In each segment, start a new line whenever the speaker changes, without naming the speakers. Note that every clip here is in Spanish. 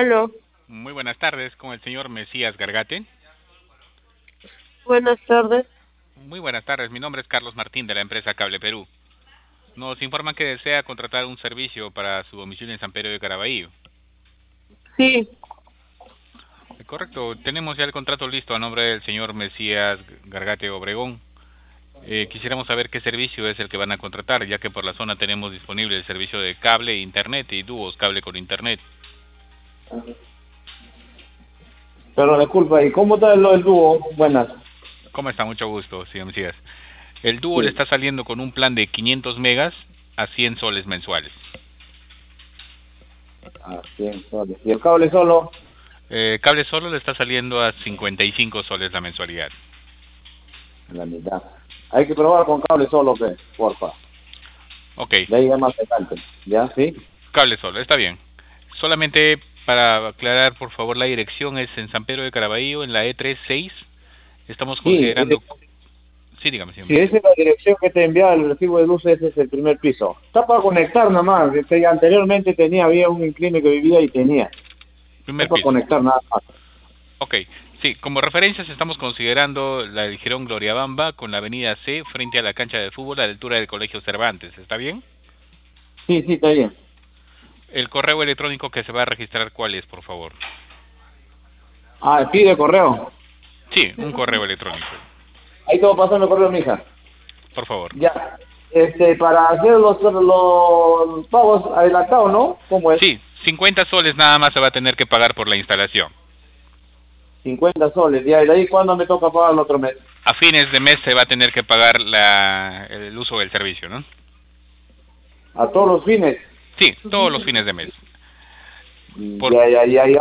Aló,
Muy buenas tardes, con el señor Mesías Gargate.
buenas tardes.
Muy buenas tardes, mi nombre es Carlos Martín de la empresa Cable Perú. Nos informan que desea contratar un servicio para su domicilio en San Pedro de Caraballo.
Sí,
Correcto, tenemos ya el contrato listo a nombre del señor Mesías Gargate Obregón. Quisiéramos saber qué servicio es el que van a contratar, ya que por la zona tenemos disponible el servicio de cable, internet y dúos cable con internet.
Pero disculpa, ¿y cómo está lo del dúo? Buenas.
¿Cómo está? Mucho gusto, señor Mesías. El dúo le
Sí.
está saliendo con un plan de 500 megas a 100 soles mensuales.
Ah, 100 soles. ¿Y el cable solo?
Cable solo le está saliendo a 55 soles la mensualidad.
En la mitad. Hay que probar con cable solo, ¿qué? Porfa.
Ok,
De ahí ya más adelante. ¿Ya? ¿Sí?
cable solo, está bien. Solamente para aclarar, por favor, la dirección es en San Pedro de Caraballo, en la E36. Estamos
Sí,
considerando... Sí, dígame, señor
sí,
Mesías.
esa es la dirección que te envía el recibo de luz, ese es el primer piso. Está para conectar nada más. Anteriormente había un incline que vivía y tenía. Está
Primer
para
piso.
conectar nada más.
Ok, sí, como referencias estamos considerando la del Jirón Gloriabamba con la avenida C frente a la cancha de fútbol a la altura del Colegio Cervantes. ¿Está bien?
Sí, sí, está bien.
El correo electrónico que se va a registrar, ¿cuál es, por favor?
Ah, pide correo.
Sí, un correo electrónico,
Ahí te voy pasando el correo, mija.
por favor.
Ya. Para hacer los pagos adelantados, ¿no? ¿Cómo es?
Sí, 50 soles nada más se va a tener que pagar por la instalación.
50 soles. Ya, ¿y de ahí cuándo me toca pagar el otro mes?
A fines de mes se va a tener que pagar el uso del servicio, ¿no?
A todos los fines.
Sí, todos los fines de mes. Por,
Ya, ya, ya. ¿Y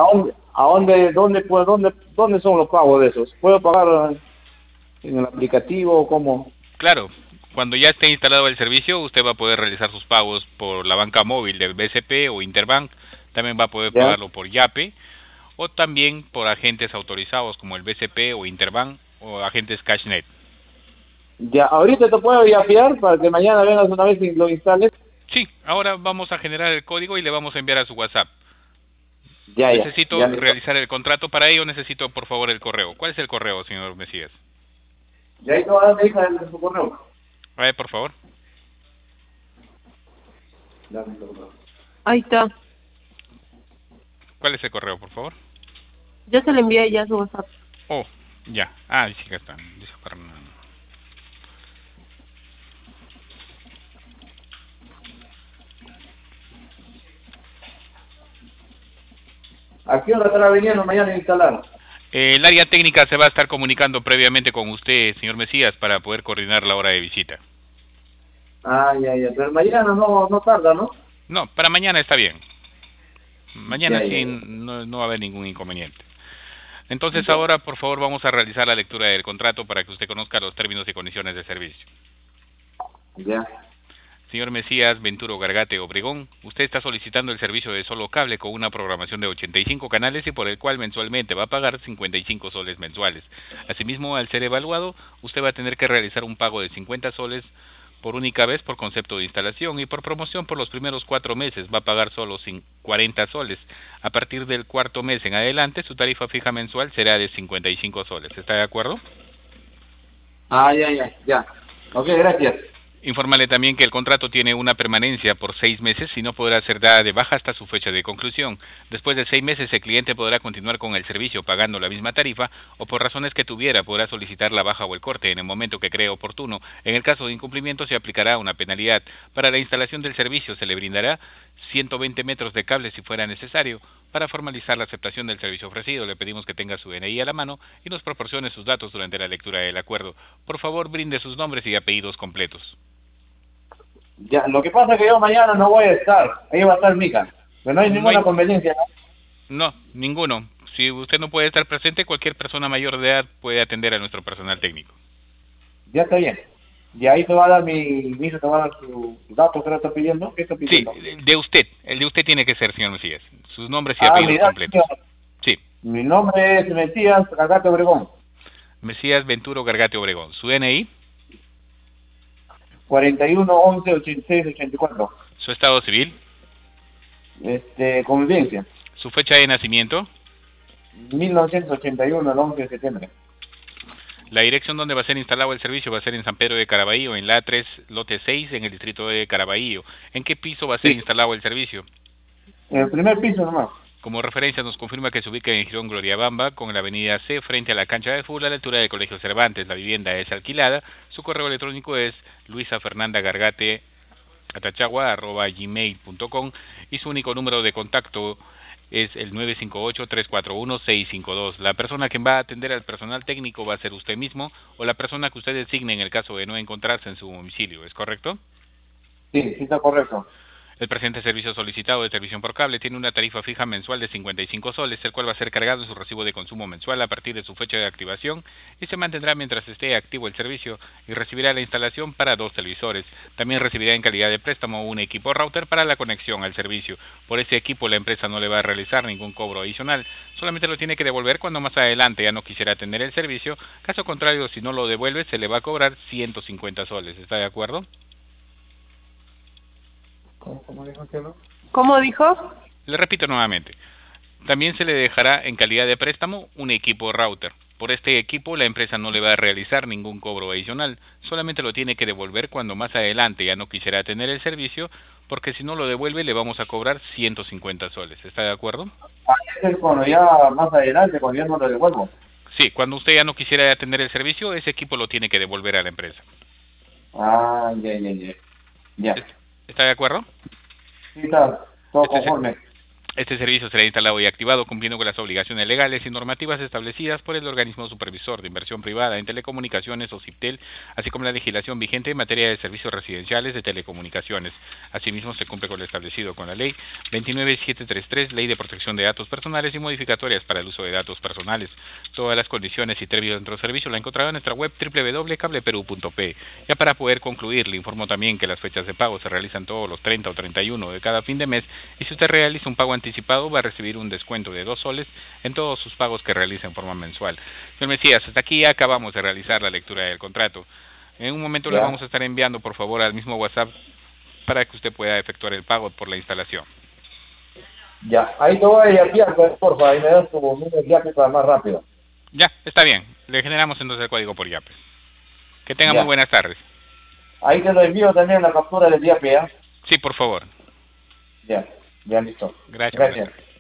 dónde son los pagos de esos? ¿Puedo pagar en el aplicativo o cómo?
claro, cuando ya esté instalado el servicio, usted va a poder realizar sus pagos por la banca móvil de BCP o Interbank. También va a poder
Ya,
pagarlo por Yape o también por agentes autorizados como el BCP o Interbank o agentes Cashnet.
ya. Ahorita te puedo yapear para que mañana vengas una vez y lo instales.
Sí, ahora vamos a generar el código y le vamos a enviar a su WhatsApp.
Ya, ya. Ya
Necesito
listo.
realizar el contrato, para ello necesito por favor el correo. ¿Cuál es el correo, señor Mesías?
Ya ahí te va a dar mi hija en su correo.
A ver, por favor.
Dame tu correo.
ahí está.
¿Cuál es el correo, por favor?
Ya se le envié ya su WhatsApp.
Oh, ya. Ah, sí que está. Dice Fernando.
¿A qué hora estará viniendo mañana a instalar?
El área técnica se va a estar comunicando previamente con usted, señor Mesías, para poder coordinar la hora de visita.
Ah, ya, ya. Pero mañana no tarda, ¿no?
No, para mañana está bien. Mañana
Ya, ya,
sí
ya.
no va a haber ningún inconveniente. Entonces
Ya.
ahora, por favor, vamos a realizar la lectura del contrato para que usted conozca los términos y condiciones de servicio.
Ya.
Señor Mesías Venturo Gargate Obregón, usted está solicitando el servicio de solo cable con una programación de 85 canales y por el cual mensualmente va a pagar 55 soles mensuales. Asimismo, al ser evaluado, usted va a tener que realizar un pago de 50 soles por única vez por concepto de instalación y por promoción por los primeros 4 meses va a pagar solo 40 soles. A partir del cuarto mes en adelante, su tarifa fija mensual será de 55 soles. ¿Está de acuerdo?
Ah, ya, ya, ya. Ok, gracias.
Infórmale también que el contrato tiene una permanencia por 6 meses y no podrá ser dada de baja hasta su fecha de conclusión. Después de 6 meses el cliente podrá continuar con el servicio pagando la misma tarifa o por razones que tuviera podrá solicitar la baja o el corte en el momento que cree oportuno. En el caso de incumplimiento se aplicará una penalidad. Para la instalación del servicio se le brindará 120 metros de cable si fuera necesario. Para formalizar la aceptación del servicio ofrecido le pedimos que tenga su DNI a la mano y nos proporcione sus datos durante la lectura del acuerdo. Por favor, brinde sus nombres y apellidos completos.
Ya, lo que pasa es que yo mañana no voy a estar. Ahí va a estar Mica. Pero no hay
No hay,
ninguna conveniencia, ¿no?
no, ninguno. Si usted no puede estar presente, cualquier persona mayor de edad puede atender a nuestro personal técnico.
Ya está bien. Y ahí te va a dar mi hija te va a dar su dato que le está pidiendo. ¿Qué está
Sí,
pidiendo?
de usted. El de usted tiene que ser, señor Mesías. Sus nombres y
Ah,
apellidos
mira,
completos.
señor.
Sí,
Mi nombre es Mesías Cagate Obregón.
Mesías Venturo Gargate Obregón. Su DNI,
41 11 86 84.
su estado civil,
Convivencia.
Su fecha de nacimiento,
1981, el 11 de septiembre.
la dirección donde va a ser instalado el servicio va a ser en San Pedro de Caraballo, en la A3, lote 6, en el distrito de Caraballo. ¿En qué piso va a ser
Sí.
instalado el servicio?
En el primer piso nomás.
Como referencia nos confirma que se ubica en Girón Gloriabamba, con la avenida C frente a la cancha de fútbol a la altura del Colegio Cervantes. La vivienda es alquilada. Su correo electrónico es luisafernandagargate@gmail.com y su único número de contacto es el 958-341-652. La persona que va a atender al personal técnico va a ser usted mismo o la persona que usted designe en el caso de no encontrarse en su domicilio. ¿Es correcto?
Sí, sí está correcto.
El presente servicio solicitado de televisión por cable tiene una tarifa fija mensual de 55 soles, el cual va a ser cargado en su recibo de consumo mensual a partir de su fecha de activación y se mantendrá mientras esté activo el servicio y recibirá la instalación para 2 televisores. También recibirá en calidad de préstamo un equipo router para la conexión al servicio. Por ese equipo la empresa no le va a realizar ningún cobro adicional, solamente lo tiene que devolver cuando más adelante ya no quisiera tener el servicio. Caso contrario, si no lo devuelve, se le va a cobrar 150 soles. ¿Está de acuerdo?
¿Cómo dijo que no?
¿Cómo dijo?
Le repito nuevamente. También se le dejará en calidad de préstamo un equipo router. Por este equipo la empresa no le va a realizar ningún cobro adicional, solamente lo tiene que devolver cuando más adelante ya no quisiera tener el servicio, porque si no lo devuelve le vamos a cobrar 150 soles. ¿Está de acuerdo?
Es cuando ya más adelante, cuando ya no lo devuelvo.
Sí, cuando usted ya no quisiera tener el servicio, ese equipo lo tiene que devolver a la empresa.
Ah, ya.
¿Está de acuerdo?
Sí, está todo conforme.
Este servicio será instalado y activado cumpliendo con las obligaciones legales y normativas establecidas por el organismo supervisor de inversión privada en telecomunicaciones o CIPTEL, así como la legislación vigente en materia de servicios residenciales de telecomunicaciones. Asimismo, se cumple con lo establecido con la Ley 29733, Ley de Protección de Datos Personales y modificatorias para el uso de datos personales. Todas las condiciones y términos dentro del servicio la encontrará en nuestra web www.cableperu.pe. Ya para poder concluir, le informo también que las fechas de pago se realizan todos los 30 o 31 de cada fin de mes y si usted realiza un pago anticipado va a recibir un descuento de 2 soles en todos sus pagos que realiza en forma mensual. Señor Mesías, hasta aquí ya acabamos de realizar la lectura del contrato. En un momento le vamos a estar enviando, por favor, al mismo WhatsApp para que usted pueda efectuar el pago por la instalación.
Ya, ahí te voy a enviar, porfa, ahí me das tu número de yape para más rápido.
Ya, está bien. Le generamos entonces el código por yape. Que tenga muy buenas tardes.
Ahí te lo envío también la captura del yape, ¿ya?
Sí, por favor.
Ya listo.
Gracias.